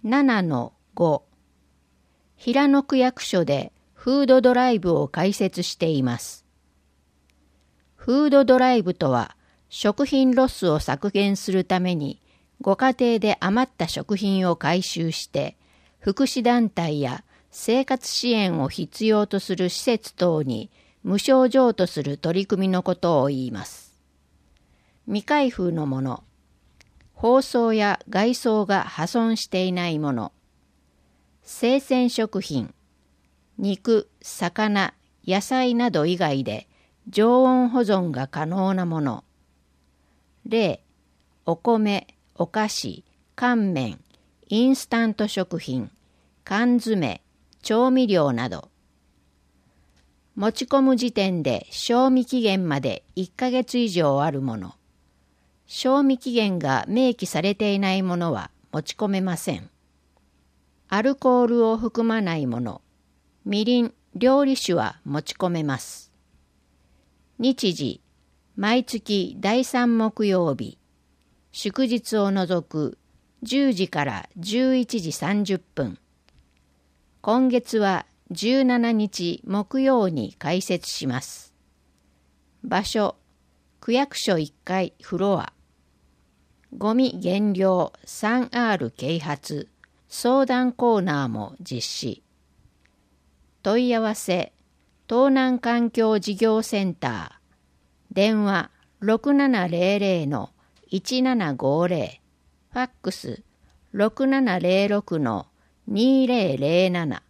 7-5 平野区役所でフードドライブを開設しています。フードドライブとは、食品ロスを削減するために、ご家庭で余った食品を回収して、福祉団体や生活支援を必要とする施設等に無償譲渡する取り組みのことを言います。未開封のもの、包装や外装が破損していないもの、生鮮食品、肉、魚、野菜など以外で常温保存が可能なもの、例、お米、お菓子、乾麺、インスタント食品、缶詰、調味料など。持ち込む時点で賞味期限まで1ヶ月以上あるもの。賞味期限が明記されていないものは持ち込めません。アルコールを含まないもの、みりん、料理酒は持ち込めます。日時、毎月第3木曜日、祝日を除く10時から11時30分。今月は17日木曜に開設します。場所、区役所1階フロア。ゴミ減量 3R 啓発相談コーナーも実施。問い合わせ、東南環境事業センター。電話6700-1750。ファックス6706-2007。